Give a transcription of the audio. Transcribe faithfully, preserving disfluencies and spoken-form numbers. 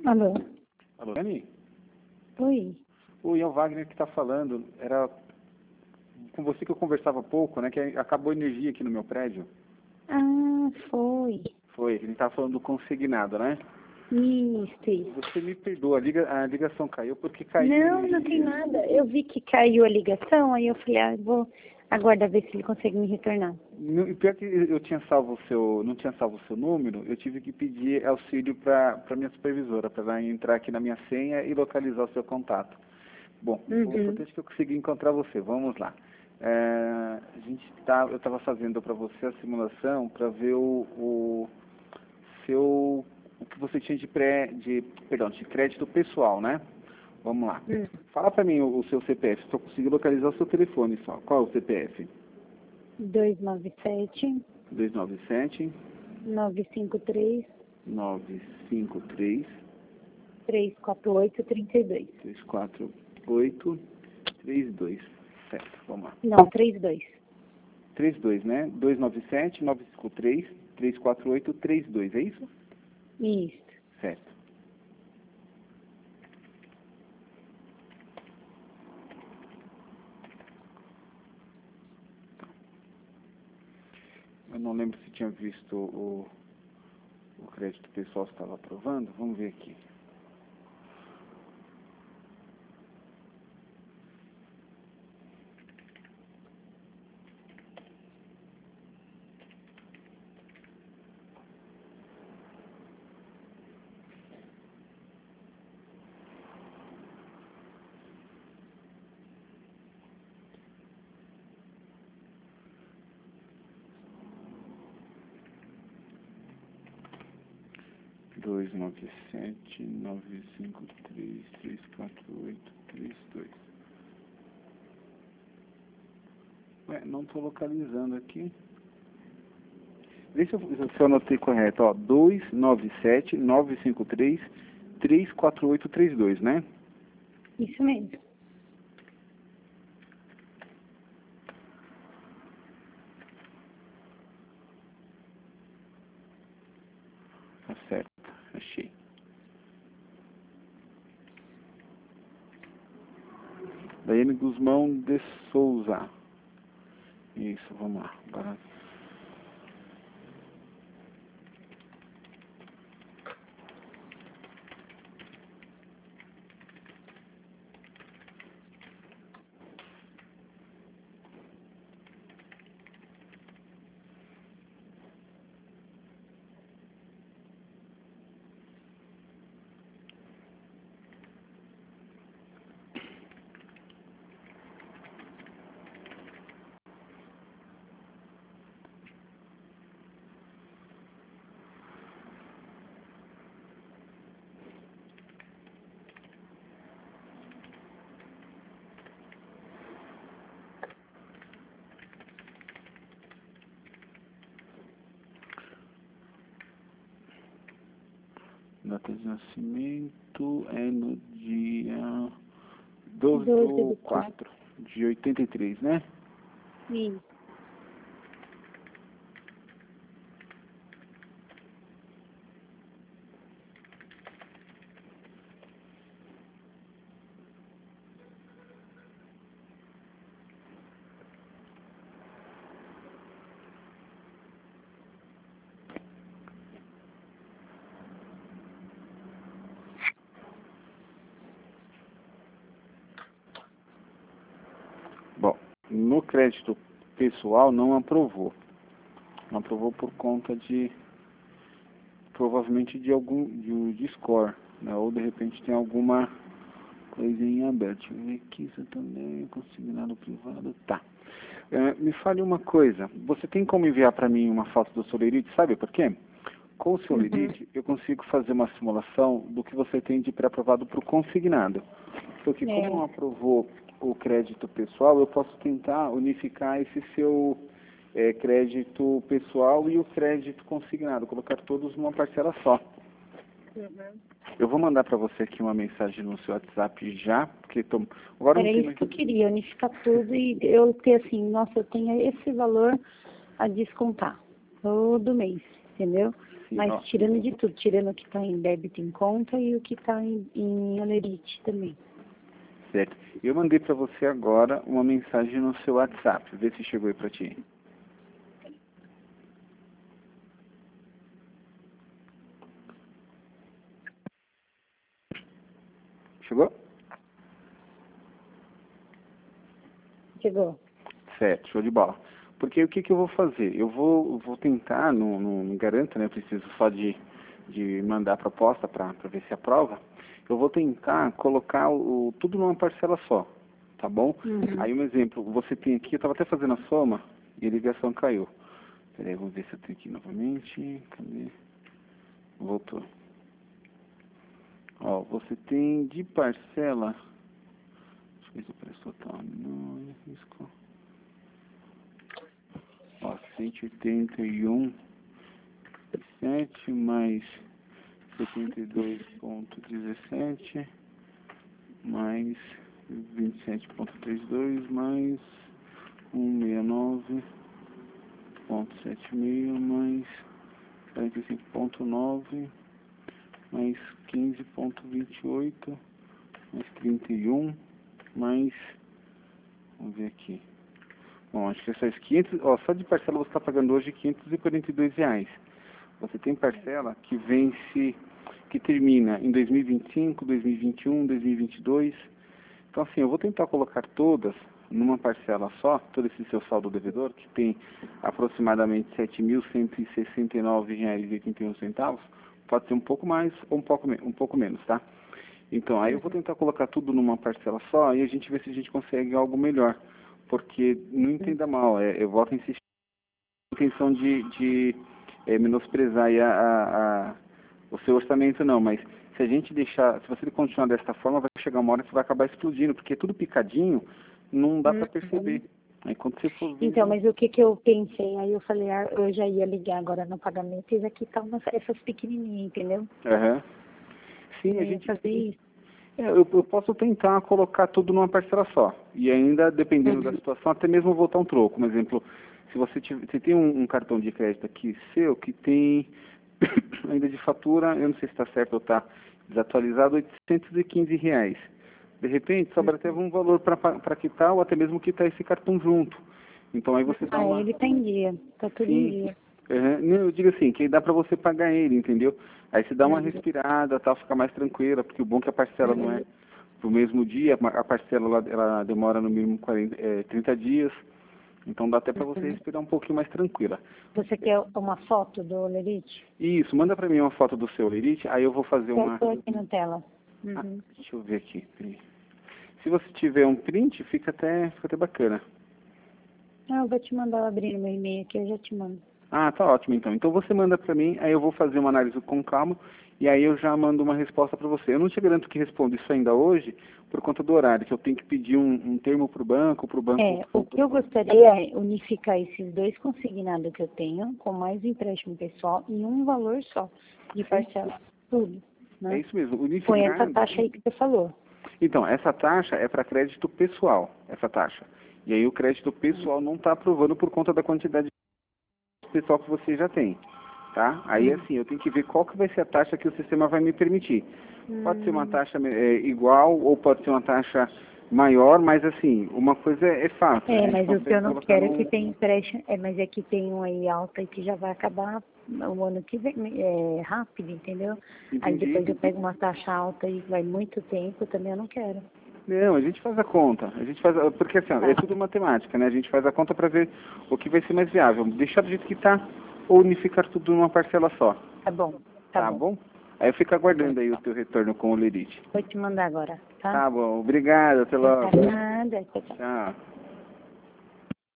Alô? Alô, Dani? Oi. Oi, é o Wagner que está falando. Era com você que eu conversava pouco, né? Que acabou a energia aqui no meu prédio. Ah, foi. Foi, a gente estava falando do consignado, né? Isso, isso. Você me perdoa, a, liga, a ligação caiu porque caiu Não, energia. não tem nada. Eu vi que caiu a ligação, aí eu falei, ah, vou aguardar ver se ele consegue me retornar. No, e pior que eu tinha salvo o seu, não tinha salvo o seu número, eu tive que pedir auxílio para a minha supervisora, para ela entrar aqui na minha senha e localizar o seu contato. Bom, Uhum. o importante é que eu consegui encontrar você. Vamos lá. É, a gente tá, eu estava fazendo para você a simulação para ver o, o seu o que você tinha de pré de perdão de crédito pessoal, né? Vamos lá. Hum. Fala para mim o, o seu C P F. Só consegui localizar o seu telefone só. Qual é o C P F? dois nove sete, dois nove sete, nove cinco três, nove cinco três, três quatro oito, três dois. três quatro oito, três dois. Certo, vamos lá. Não, trinta e dois. trinta e dois, né? dois nove sete, nove cinco três, três quatro oito, três dois, é isso? Isso. Certo. Eu não lembro se tinha visto o, o crédito pessoal se estava aprovando. Vamos ver aqui. dois nove sete, nove cinco três, três quatro oito, três dois. Ué, não estou localizando aqui. Vê se eu, se eu anotei correto, ó. dois nove sete, nove cinco três, três quatro oito, três dois, né? Isso mesmo. Tá certo, achei. Daiane Guzmão de Souza. Isso, vamos lá. Agora... Data de nascimento é no dia doze do quatro de oitenta e três, né? Isso. Bom, no crédito pessoal não aprovou. Não aprovou por conta de, provavelmente de algum, de, de score, né? Ou de repente tem alguma coisinha aberta. Deixa eu ver aqui, isso também, consignado privado, tá. É, me fale uma coisa, você tem como enviar para mim uma foto do Solerite, sabe por quê? Com o Solerite, uhum, eu consigo fazer uma simulação do que você tem de pré-aprovado para o consignado. Porque como É. não aprovou o crédito pessoal, eu posso tentar unificar esse seu é, crédito pessoal e o crédito consignado, colocar todos numa parcela só. Uhum. Eu vou mandar para você aqui uma mensagem no seu WhatsApp já, porque tô... agora Era não tem isso mais... que eu queria, unificar tudo e eu ter assim, nossa, eu tenho esse valor a descontar todo mês, entendeu? assim, Mas ó, tirando de tudo, tirando o que está em débito em conta e o que está em, em Olerite também. certo. Eu mandei para você agora uma mensagem no seu WhatsApp. Vê se chegou aí para ti. Chegou? Chegou. Certo, show de bola. Porque o que, que eu vou fazer? Eu vou, vou tentar, não, não me garanto, né? Preciso só de, de mandar a proposta para ver se aprova. Eu vou tentar colocar o, tudo numa parcela só, tá bom? Uhum. Aí um exemplo, você tem aqui, eu estava até fazendo a soma e a ligação caiu. Peraí, vamos ver se eu tenho aqui novamente. Cadê? Voltou. Ó, você tem de parcela. Deixa eu ver se o preço total. Não, risco. Ó, cento e oitenta e um vírgula sete mais setenta e dois vírgula dezessete mais vinte e sete vírgula trinta e dois mais cento e sessenta e nove vírgula setenta e seis mais quarenta e cinco vírgula nove mais quinze vírgula vinte e oito mais trinta e um mais, vamos ver aqui. Bom, acho que essas quinhentos, ó, só de parcela você está pagando hoje quinhentos e quarenta e dois reais. Você tem parcela que vence, que termina em dois mil e vinte e cinco, dois mil e vinte e um, dois mil e vinte e dois. Então, assim, eu vou tentar colocar todas numa parcela só, todo esse seu saldo devedor, que tem aproximadamente sete mil cento e sessenta e nove reais e oitenta e um centavos. Pode ser um pouco mais ou um pouco, um pouco menos, tá? Então, aí eu vou tentar colocar tudo numa parcela só e a gente vê se a gente consegue algo melhor. Porque, não entenda mal, é, eu volto a insistir com a intenção de, de é, menosprezar aí a, a, a, o seu orçamento, não, mas se a gente deixar, se você continuar desta forma, vai chegar uma hora que você vai acabar explodindo, porque tudo picadinho, não dá para perceber. Aí quando você for ver... Então, mas o que que eu pensei? Aí eu falei, ah, eu já ia ligar agora no pagamento e aqui tá umas, essas pequenininhas, entendeu? Uhum. Sim, Eu a ia gente... fazer isso. É, eu, eu posso tentar colocar tudo numa parcela só. E ainda, dependendo Uhum. da situação, até mesmo voltar um troco. Por exemplo, se você, tiver, você tem um, um cartão de crédito aqui seu que tem ainda de fatura, eu não sei se está certo ou está desatualizado, oitocentos e quinze reais. De repente, sobra até um valor para quitar ou até mesmo quitar esse cartão junto. Então aí você dá Ah, uma... ele tá em dia, tá tudo em Sim. dia. Uhum. Não, eu digo assim, que aí dá para você pagar ele, entendeu? Aí você dá uma Uhum. respirada, tal, fica mais tranquila, porque o bom é que a parcela não é pro mesmo dia, a parcela ela, ela demora no mínimo quarenta, é, trinta dias, então dá até para você Uhum. respirar um pouquinho mais tranquila. Você quer uma foto do Olerite? Isso, manda para mim uma foto do seu Lerite, aí eu vou fazer Eu uma... tô aqui na tela. Ah, Uhum. deixa eu ver aqui. Peraí. Se você tiver um print, fica até, fica até bacana. Ah, eu vou te mandar abrir meu e-mail aqui, eu já te mando. Ah, tá ótimo então. Então você manda para mim, aí eu vou fazer uma análise com calma e aí eu já mando uma resposta para você. Eu não te garanto que respondo isso ainda hoje por conta do horário, que eu tenho que pedir um, um termo para o banco, para o banco... É, o que eu gostaria é unificar esses dois consignados que eu tenho, com mais empréstimo pessoal, em um valor só, de parcela. Tudo, né? É isso mesmo, Com unificar... essa taxa aí que você falou. Então, essa taxa é para crédito pessoal, essa taxa. E aí o crédito pessoal não está aprovando por conta da quantidade de pessoal que você já tem, tá? Aí, Hum. assim, eu tenho que ver qual que vai ser a taxa que o sistema vai me permitir. Pode ser uma Hum. taxa é, igual ou pode ser uma taxa maior, mas, assim, uma coisa é fato. a É, gente mas o que consegue eu não colocar quero é num... que tenha empréstimo, é, mas é que tem um aí alta e que já vai acabar o ano que vem, é rápido, entendeu? Aí Entendi. depois eu pego uma taxa alta e vai muito tempo, também eu não quero. Não, a gente faz a conta. A gente faz a... Porque, assim, ó, é tudo matemática, né? A gente faz a conta para ver o que vai ser mais viável. Deixar do jeito que está ou unificar tudo numa parcela só. Tá bom, tá, Tá bom. bom? Aí eu fico aguardando aí o teu retorno com o Lerite. Vou te mandar agora, tá? Tá bom, obrigado, até logo. Nada, tchau, tchau. Tchau.